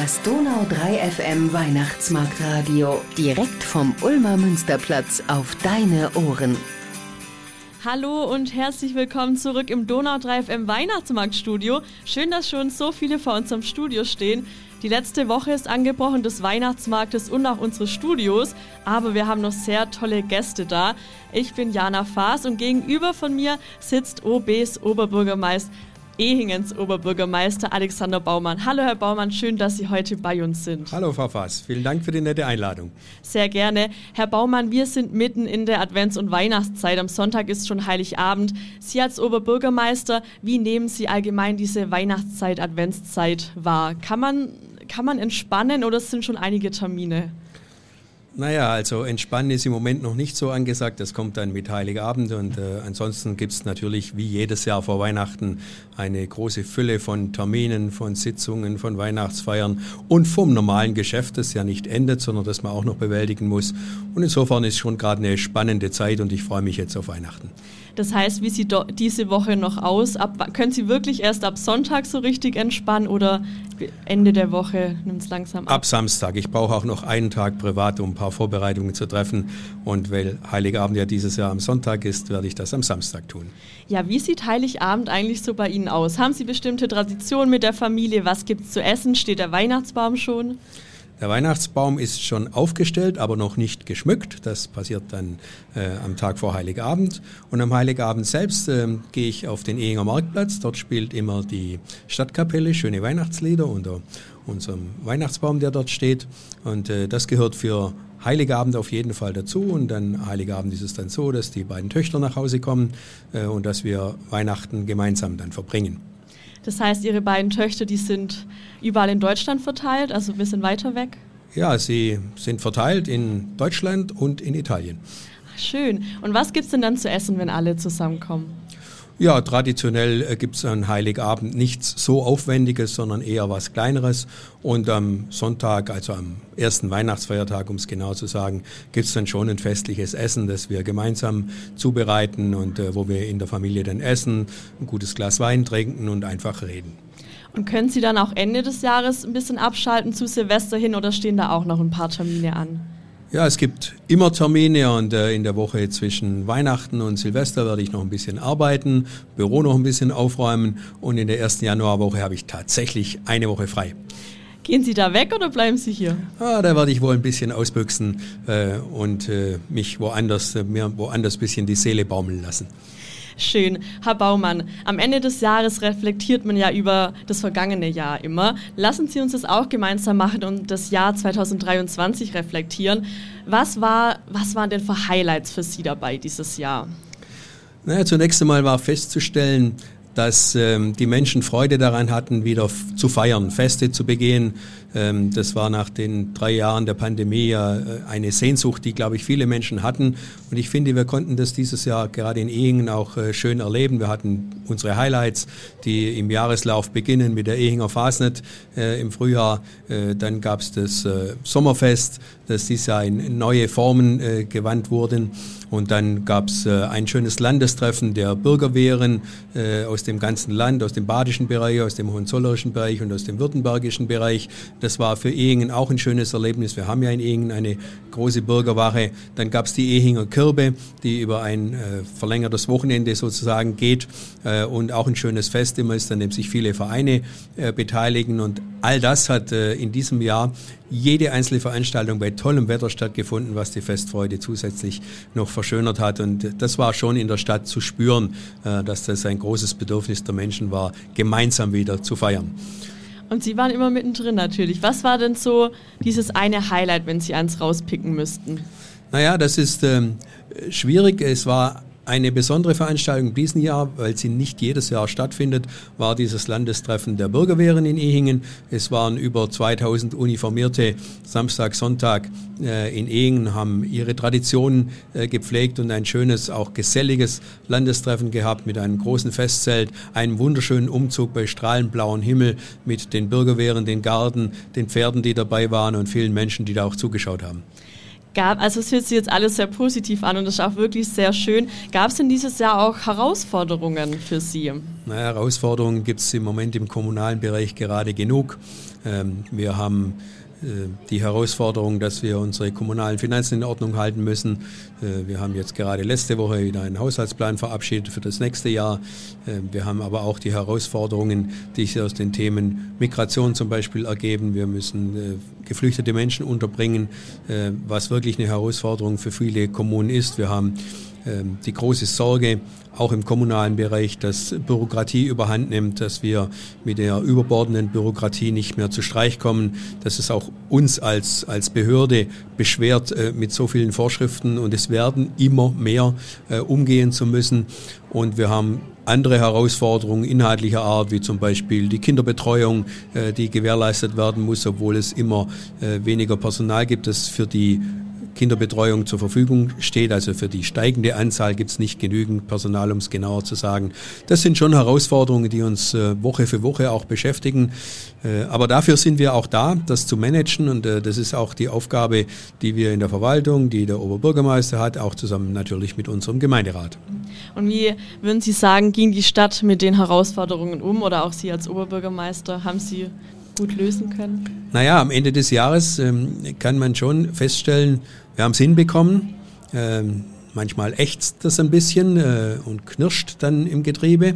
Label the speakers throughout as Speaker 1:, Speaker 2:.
Speaker 1: Das Donau 3 FM Weihnachtsmarktradio. Direkt vom Ulmer Münsterplatz auf deine Ohren.
Speaker 2: Hallo und herzlich willkommen zurück im Donau 3 FM Weihnachtsmarktstudio. Schön, dass schon so viele vor unserem Studio stehen. Die letzte Woche ist angebrochen des Weihnachtsmarktes und auch unseres Studios, aber wir haben noch sehr tolle Gäste da. Ich bin Jana Faas und gegenüber von mir sitzt OBs Oberbürgermeister, Ehingens Oberbürgermeister Alexander Baumann. Hallo Herr Baumann, schön, dass Sie heute bei uns sind.
Speaker 3: Hallo Frau Faas, vielen Dank für die nette Einladung.
Speaker 2: Sehr gerne. Herr Baumann, wir sind mitten in der Advents- und Weihnachtszeit. Am Sonntag ist schon Heiligabend. Sie als Oberbürgermeister, wie nehmen Sie allgemein diese Weihnachtszeit, Adventszeit wahr? Kann man entspannen oder sind schon einige Termine?
Speaker 3: Naja, also entspannen ist im Moment noch nicht so angesagt, das kommt dann mit Heiligabend und ansonsten gibt es natürlich wie jedes Jahr vor Weihnachten eine große Fülle von Terminen, von Sitzungen, von Weihnachtsfeiern und vom normalen Geschäft, das ja nicht endet, sondern das man auch noch bewältigen muss. Und insofern ist schon gerade eine spannende Zeit und ich freue mich jetzt auf Weihnachten.
Speaker 2: Das heißt, wie sieht diese Woche noch aus? Können Sie wirklich erst ab Sonntag so richtig entspannen oder Ende der Woche nimmt es langsam ab?
Speaker 3: Ab Samstag. Ich brauche auch noch einen Tag privat, um ein paar Vorbereitungen zu treffen. Und weil Heiligabend ja dieses Jahr am Sonntag ist, werde ich das am Samstag tun.
Speaker 2: Ja, wie sieht Heiligabend eigentlich so bei Ihnen aus? Haben Sie bestimmte Traditionen mit der Familie? Was gibt es zu essen? Steht der Weihnachtsbaum schon?
Speaker 3: Der Weihnachtsbaum ist schon aufgestellt, aber noch nicht geschmückt. Das passiert dann am Tag vor Heiligabend. Und am Heiligabend selbst gehe ich auf den Ehinger Marktplatz. Dort spielt immer die Stadtkapelle schöne Weihnachtslieder unter unserem Weihnachtsbaum, der dort steht. Und das gehört für Heiligabend auf jeden Fall dazu. Und dann Heiligabend ist es dann so, dass die beiden Töchter nach Hause kommen und dass wir Weihnachten gemeinsam dann verbringen.
Speaker 2: Das heißt, Ihre beiden Töchter, die sind überall in Deutschland verteilt, also ein bisschen weiter weg?
Speaker 3: Ja, sie sind verteilt in Deutschland und in Italien.
Speaker 2: Schön. Und was gibt es denn dann zu essen, wenn alle zusammenkommen?
Speaker 3: Ja, traditionell gibt es an Heiligabend nichts so Aufwendiges, sondern eher was Kleineres. Und am Sonntag, also am ersten Weihnachtsfeiertag, um es genau zu sagen, gibt es dann schon ein festliches Essen, das wir gemeinsam zubereiten und wo wir in der Familie dann essen, ein gutes Glas Wein trinken und einfach reden.
Speaker 2: Und können Sie dann auch Ende des Jahres ein bisschen abschalten zu Silvester hin oder stehen da auch noch ein paar Termine an?
Speaker 3: Ja, es gibt immer Termine und in der Woche zwischen Weihnachten und Silvester werde ich noch ein bisschen arbeiten, Büro noch ein bisschen aufräumen und in der ersten Januarwoche habe ich tatsächlich eine Woche frei.
Speaker 2: Gehen Sie da weg oder bleiben Sie hier?
Speaker 3: Da werde ich wohl ein bisschen ausbüchsen und mich woanders ein bisschen die Seele baumeln lassen.
Speaker 2: Schön. Herr Baumann, am Ende des Jahres reflektiert man ja über das vergangene Jahr immer. Lassen Sie uns das auch gemeinsam machen und das Jahr 2023 reflektieren. Was waren denn für Highlights für Sie dabei dieses Jahr?
Speaker 3: Naja, zunächst einmal war festzustellen, dass die Menschen Freude daran hatten, wieder zu feiern, Feste zu begehen. Das war nach den 3 Jahren der Pandemie eine Sehnsucht, die, glaube ich, viele Menschen hatten. Und ich finde, wir konnten das dieses Jahr gerade in Ehingen auch schön erleben. Wir hatten unsere Highlights, die im Jahreslauf beginnen mit der Ehinger Fasnet im Frühjahr. Dann gab es das Sommerfest, das dieses Jahr in neue Formen gewandt wurden. Und dann gab es ein schönes Landestreffen der Bürgerwehren aus dem ganzen Land, aus dem badischen Bereich, aus dem hohenzollerischen Bereich und aus dem württembergischen Bereich. Das war für Ehingen auch ein schönes Erlebnis. Wir haben ja in Ehingen eine große Bürgerwache. Dann gab es die Ehinger Kirbe, die über ein verlängertes Wochenende sozusagen geht und auch ein schönes Fest immer ist, an dem sich viele Vereine beteiligen. Und all das hat in diesem Jahr jede einzelne Veranstaltung bei tollem Wetter stattgefunden, was die Festfreude zusätzlich noch verschönert hat. Und das war schon in der Stadt zu spüren, dass das ein großes Bedürfnis der Menschen war, gemeinsam wieder zu feiern.
Speaker 2: Und Sie waren immer mittendrin natürlich. Was war denn so dieses eine Highlight, wenn Sie eins rauspicken müssten?
Speaker 3: Naja, das ist schwierig. Es war eine besondere Veranstaltung in diesem Jahr, weil sie nicht jedes Jahr stattfindet, war dieses Landestreffen der Bürgerwehren in Ehingen. Es waren über 2000 Uniformierte Samstag, Sonntag in Ehingen, haben ihre Traditionen gepflegt und ein schönes, auch geselliges Landestreffen gehabt mit einem großen Festzelt, einem wunderschönen Umzug bei strahlend blauem Himmel mit den Bürgerwehren, den Garden, den Pferden, die dabei waren und vielen Menschen, die da auch zugeschaut haben.
Speaker 2: Also es hört sich jetzt alles sehr positiv an und das ist auch wirklich sehr schön. Gab es denn dieses Jahr auch Herausforderungen für Sie?
Speaker 3: Herausforderungen gibt es im Moment im kommunalen Bereich gerade genug. Wir haben die Herausforderung, dass wir unsere kommunalen Finanzen in Ordnung halten müssen. Wir haben jetzt gerade letzte Woche wieder einen Haushaltsplan verabschiedet für das nächste Jahr. Wir haben aber auch die Herausforderungen, die sich aus den Themen Migration zum Beispiel ergeben. Wir müssen geflüchtete Menschen unterbringen, was wirklich eine Herausforderung für viele Kommunen ist. Wir haben die große Sorge, auch im kommunalen Bereich, dass Bürokratie überhand nimmt, dass wir mit der überbordenden Bürokratie nicht mehr zu Streich kommen, dass es auch uns als Behörde beschwert mit so vielen Vorschriften und es werden immer mehr umgehen zu müssen. Und wir haben andere Herausforderungen inhaltlicher Art, wie zum Beispiel die Kinderbetreuung, die gewährleistet werden muss, obwohl es immer weniger Personal gibt, das für die Kinderbetreuung zur Verfügung steht. Also für die steigende Anzahl gibt es nicht genügend Personal, um es genauer zu sagen. Das sind schon Herausforderungen, die uns Woche für Woche auch beschäftigen. Aber dafür sind wir auch da, das zu managen. Und das ist auch die Aufgabe, die wir in der Verwaltung, die der Oberbürgermeister hat, auch zusammen natürlich mit unserem Gemeinderat.
Speaker 2: Und wie würden Sie sagen, ging die Stadt mit den Herausforderungen um oder auch Sie als Oberbürgermeister, haben Sie gut lösen können?
Speaker 3: Naja, am Ende des Jahres kann man schon feststellen, wir haben es hinbekommen. Manchmal ächzt das ein bisschen und knirscht dann im Getriebe.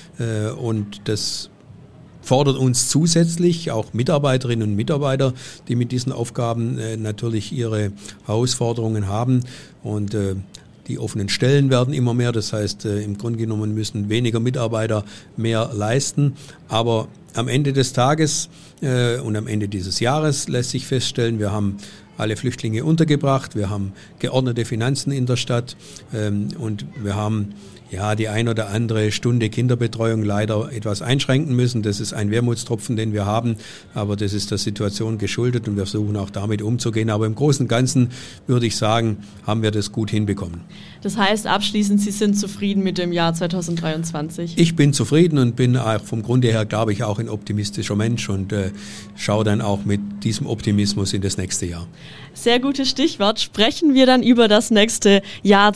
Speaker 3: Und das fordert uns zusätzlich, auch Mitarbeiterinnen und Mitarbeiter, die mit diesen Aufgaben natürlich ihre Herausforderungen haben. Und die offenen Stellen werden immer mehr. Das heißt, im Grunde genommen müssen weniger Mitarbeiter mehr leisten. Aber am Ende des Tages und am Ende dieses Jahres lässt sich feststellen, wir haben alle Flüchtlinge untergebracht, wir haben geordnete Finanzen in der Stadt und wir haben die ein oder andere Stunde Kinderbetreuung leider etwas einschränken müssen. Das ist ein Wermutstropfen, den wir haben, aber das ist der Situation geschuldet und wir versuchen auch damit umzugehen. Aber im Großen und Ganzen würde ich sagen, haben wir das gut hinbekommen.
Speaker 2: Das heißt, abschließend, Sie sind zufrieden mit dem Jahr 2023?
Speaker 3: Ich bin zufrieden und bin auch vom Grunde her, glaube ich, auch ein optimistischer Mensch und schaue dann auch mit diesem Optimismus in das nächste Jahr.
Speaker 2: Sehr gutes Stichwort. Sprechen wir dann über das nächste Jahr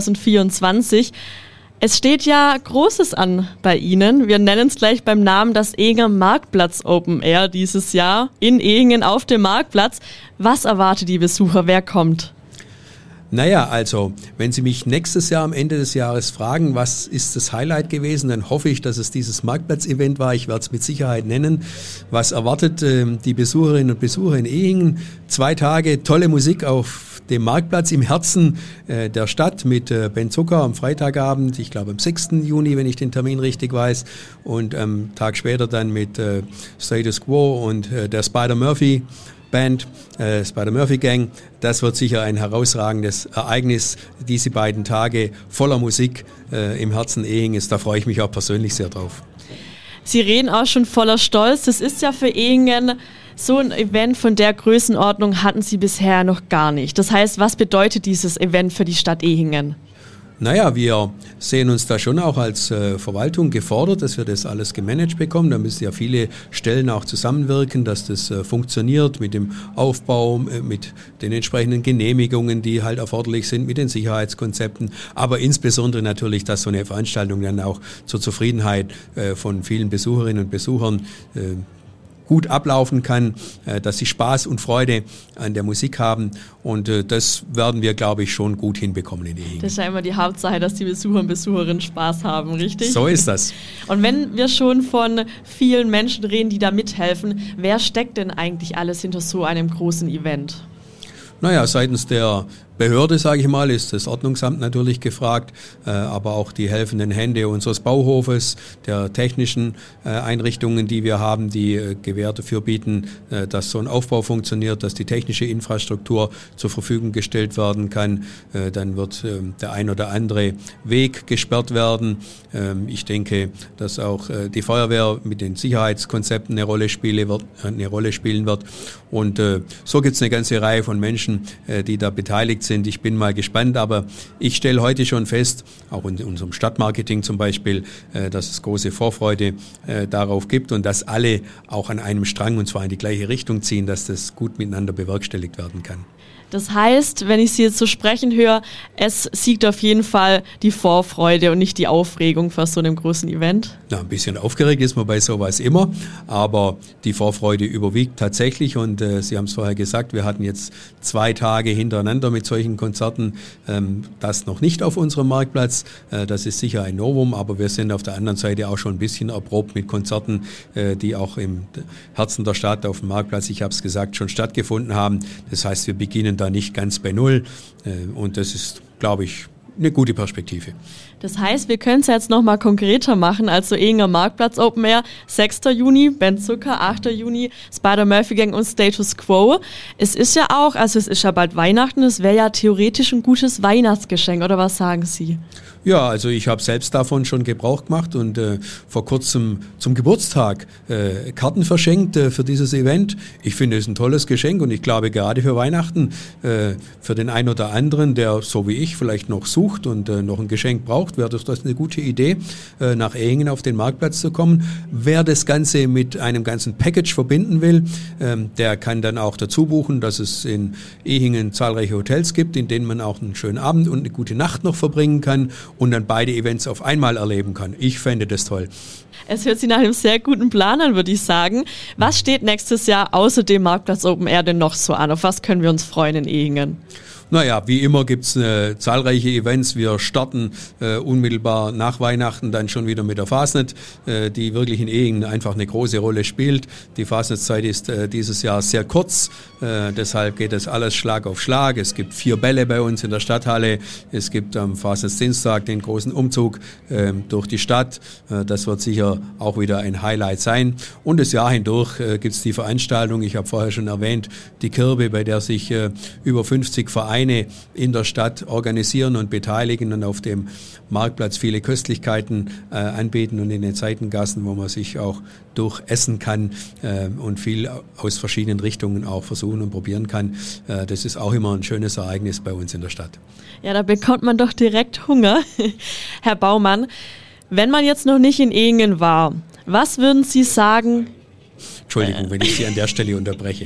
Speaker 2: 2024. Es steht ja Großes an bei Ihnen. Wir nennen es gleich beim Namen das Ehinger Marktplatz Open Air dieses Jahr in Ehingen auf dem Marktplatz. Was erwartet die Besucher? Wer kommt?
Speaker 3: Naja, also, wenn Sie mich nächstes Jahr am Ende des Jahres fragen, was ist das Highlight gewesen, dann hoffe ich, dass es dieses Marktplatz-Event war. Ich werde es mit Sicherheit nennen. Was erwartet die Besucherinnen und Besucher in Ehingen? 2 Tage tolle Musik auf dem Marktplatz im Herzen der Stadt mit Ben Zucker am Freitagabend, ich glaube am 6. Juni, wenn ich den Termin richtig weiß, und am Tag später dann mit Status Quo und der Spider-Murphy Band, Spider-Murphy Gang. Das wird sicher ein herausragendes Ereignis, diese beiden Tage voller Musik im Herzen Ehingens. Da freue ich mich auch persönlich sehr drauf.
Speaker 2: Sie reden auch schon voller Stolz. Das ist ja für Ehingen so ein Event von der Größenordnung hatten Sie bisher noch gar nicht. Das heißt, was bedeutet dieses Event für die Stadt Ehingen?
Speaker 3: Naja, wir sehen uns da schon auch als Verwaltung gefordert, dass wir das alles gemanagt bekommen. Da müssen ja viele Stellen auch zusammenwirken, dass das funktioniert mit dem Aufbau, mit den entsprechenden Genehmigungen, die halt erforderlich sind, mit den Sicherheitskonzepten. Aber insbesondere natürlich, dass so eine Veranstaltung dann auch zur Zufriedenheit von vielen Besucherinnen und Besuchern gut ablaufen kann, dass sie Spaß und Freude an der Musik haben und das werden wir, glaube ich, schon gut hinbekommen in Ehingen.
Speaker 2: Das ist ja immer die Hauptsache, dass die Besucher und Besucherinnen Spaß haben, richtig?
Speaker 3: So ist das.
Speaker 2: Und wenn wir schon von vielen Menschen reden, die da mithelfen, wer steckt denn eigentlich alles hinter so einem großen Event?
Speaker 3: Naja, seitens der Behörde, sage ich mal, ist das Ordnungsamt natürlich gefragt, aber auch die helfenden Hände unseres Bauhofes, der technischen Einrichtungen, die wir haben, die Gewähr dafür bieten, dass so ein Aufbau funktioniert, dass die technische Infrastruktur zur Verfügung gestellt werden kann. Dann wird der ein oder andere Weg gesperrt werden. Ich denke, dass auch die Feuerwehr mit den Sicherheitskonzepten eine Rolle spielen wird. Und so gibt es eine ganze Reihe von Menschen, die da beteiligt sind. Ich bin mal gespannt, aber ich stelle heute schon fest, auch in unserem Stadtmarketing zum Beispiel, dass es große Vorfreude darauf gibt und dass alle auch an einem Strang und zwar in die gleiche Richtung ziehen, dass das gut miteinander bewerkstelligt werden kann.
Speaker 2: Das heißt, wenn ich Sie jetzt so sprechen höre, es siegt auf jeden Fall die Vorfreude und nicht die Aufregung vor so einem großen Event.
Speaker 3: Ja, ein bisschen aufgeregt ist man bei sowas immer, aber die Vorfreude überwiegt tatsächlich und Sie haben es vorher gesagt, wir hatten jetzt 2 Tage hintereinander mit solchen Konzerten, das noch nicht auf unserem Marktplatz, das ist sicher ein Novum, aber wir sind auf der anderen Seite auch schon ein bisschen erprobt mit Konzerten, die auch im Herzen der Stadt auf dem Marktplatz, ich habe es gesagt, schon stattgefunden haben. Das heißt, wir beginnen da nicht ganz bei Null und das ist, glaube ich, eine gute Perspektive.
Speaker 2: Das heißt, wir können es jetzt nochmal konkreter machen, also Ehinger Marktplatz Open Air, 6. Juni, Ben Zucker, 8. Juni, Spider-Murphy Gang und Status Quo. Es ist ja auch, also es ist ja bald Weihnachten, es wäre ja theoretisch ein gutes Weihnachtsgeschenk, oder was sagen Sie?
Speaker 3: Ja, also ich habe selbst davon schon Gebrauch gemacht und vor kurzem zum Geburtstag Karten verschenkt für dieses Event. Ich finde es ein tolles Geschenk und ich glaube gerade für Weihnachten, für den einen oder anderen, der so wie ich vielleicht noch sucht und noch ein Geschenk braucht, wäre das eine gute Idee, nach Ehingen auf den Marktplatz zu kommen. Wer das Ganze mit einem ganzen Package verbinden will, der kann dann auch dazu buchen, dass es in Ehingen zahlreiche Hotels gibt, in denen man auch einen schönen Abend und eine gute Nacht noch verbringen kann und dann beide Events auf einmal erleben kann. Ich fände das toll.
Speaker 2: Es hört sich nach einem sehr guten Plan an, würde ich sagen. Was steht nächstes Jahr außer dem Marktplatz Open Air denn noch so an? Auf was können wir uns freuen in Ehingen?
Speaker 3: Naja, wie immer gibt's zahlreiche Events. Wir starten unmittelbar nach Weihnachten dann schon wieder mit der Fasnet, die wirklich in Ehingen einfach eine große Rolle spielt. Die Fasnetzeit ist dieses Jahr sehr kurz, deshalb geht das alles Schlag auf Schlag. Es gibt 4 Bälle bei uns in der Stadthalle. Es gibt am Fasnetsdienstag den großen Umzug durch die Stadt. Das wird sicher auch wieder ein Highlight sein. Und das Jahr hindurch gibt's die Veranstaltung, ich habe vorher schon erwähnt, die Kirbe, bei der sich über 50 Vereine in der Stadt organisieren und beteiligen und auf dem Marktplatz viele Köstlichkeiten anbieten und in den Seitengassen, wo man sich auch durchessen kann und viel aus verschiedenen Richtungen auch versuchen und probieren kann. Das ist auch immer ein schönes Ereignis bei uns in der Stadt.
Speaker 2: Ja, da bekommt man doch direkt Hunger. Herr Baumann, wenn man jetzt noch nicht in Ehingen war, was würden Sie sagen?
Speaker 3: Entschuldigung, wenn ich Sie an der Stelle unterbreche.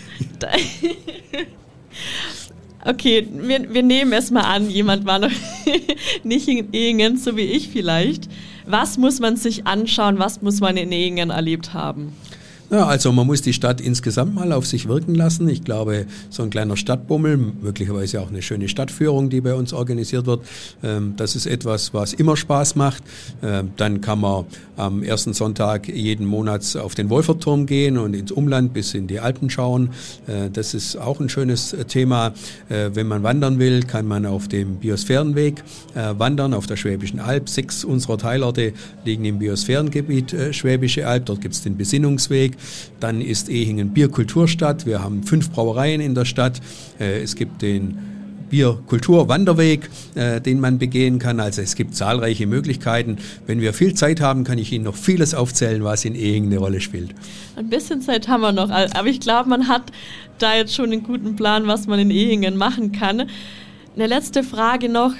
Speaker 2: Okay, wir nehmen es mal an, jemand war noch nicht in Ehingen, so wie ich vielleicht. Was muss man sich anschauen, was muss man in Ehingen erlebt haben?
Speaker 3: Ja, also man muss die Stadt insgesamt mal auf sich wirken lassen. Ich glaube, so ein kleiner Stadtbummel, möglicherweise auch eine schöne Stadtführung, die bei uns organisiert wird, das ist etwas, was immer Spaß macht. Dann kann man am ersten Sonntag jeden Monats auf den Wolferturm gehen und ins Umland bis in die Alpen schauen. Das ist auch ein schönes Thema. Wenn man wandern will, kann man auf dem Biosphärenweg wandern, auf der Schwäbischen Alb. 6 unserer Teilorte liegen im Biosphärengebiet Schwäbische Alb. Dort gibt es den Besinnungsweg. Dann ist Ehingen Bierkulturstadt. Wir haben 5 Brauereien in der Stadt. Es gibt den Bierkulturwanderweg, den man begehen kann. Also es gibt zahlreiche Möglichkeiten. Wenn wir viel Zeit haben, kann ich Ihnen noch vieles aufzählen, was in Ehingen eine Rolle spielt.
Speaker 2: Ein bisschen Zeit haben wir noch, aber ich glaube, man hat da jetzt schon einen guten Plan, was man in Ehingen machen kann. Eine letzte Frage noch.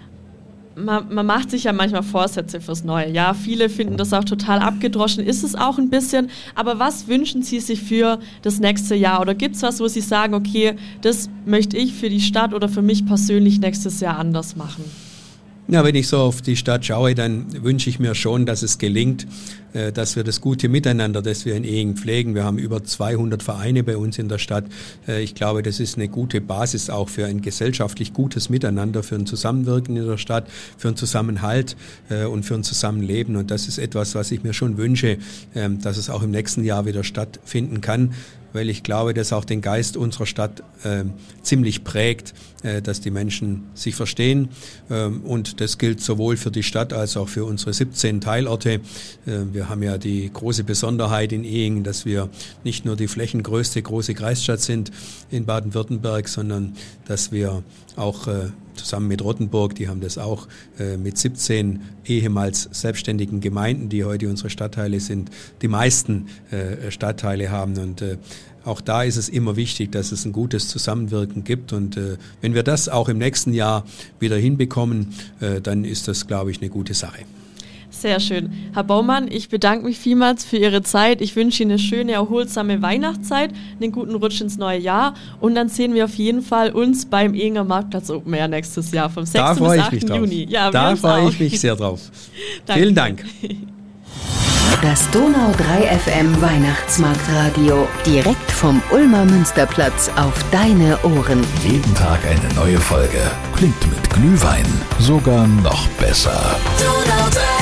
Speaker 2: Man macht sich ja manchmal Vorsätze fürs neue Jahr. Viele finden das auch total abgedroschen, ist es auch ein bisschen. Aber was wünschen Sie sich für das nächste Jahr? Oder gibt es was, wo Sie sagen, okay, das möchte ich für die Stadt oder für mich persönlich nächstes Jahr anders machen?
Speaker 3: Ja, wenn ich so auf die Stadt schaue, dann wünsche ich mir schon, dass es gelingt, dass wir das gute Miteinander, das wir in Ehingen pflegen. Wir haben über 200 Vereine bei uns in der Stadt. Ich glaube, das ist eine gute Basis auch für ein gesellschaftlich gutes Miteinander, für ein Zusammenwirken in der Stadt, für einen Zusammenhalt und für ein Zusammenleben. Und das ist etwas, was ich mir schon wünsche, dass es auch im nächsten Jahr wieder stattfinden kann, weil ich glaube, dass auch den Geist unserer Stadt ziemlich prägt, dass die Menschen sich verstehen. Und das gilt sowohl für die Stadt als auch für unsere 17 Teilorte. Wir haben ja die große Besonderheit in Ehingen, dass wir nicht nur die flächengrößte große Kreisstadt sind in Baden-Württemberg, sondern dass wir auch zusammen mit Rottenburg, die haben das auch mit 17 ehemals selbstständigen Gemeinden, die heute unsere Stadtteile sind, die meisten Stadtteile haben. Und auch da ist es immer wichtig, dass es ein gutes Zusammenwirken gibt. Und wenn wir das auch im nächsten Jahr wieder hinbekommen, dann ist das, glaube ich, eine gute Sache.
Speaker 2: Sehr schön. Herr Baumann, ich bedanke mich vielmals für Ihre Zeit. Ich wünsche Ihnen eine schöne, erholsame Weihnachtszeit, einen guten Rutsch ins neue Jahr und dann sehen wir auf jeden Fall uns beim Ehinger Marktplatz Open Air nächstes Jahr vom 6. bis 8. Juni.
Speaker 3: Ja, da freue ich mich sehr drauf. Vielen Dank.
Speaker 1: Das Donau 3 FM Weihnachtsmarktradio. Direkt vom Ulmer Münsterplatz auf deine Ohren.
Speaker 4: Jeden Tag eine neue Folge. Klingt mit Glühwein sogar noch besser. Donau 3.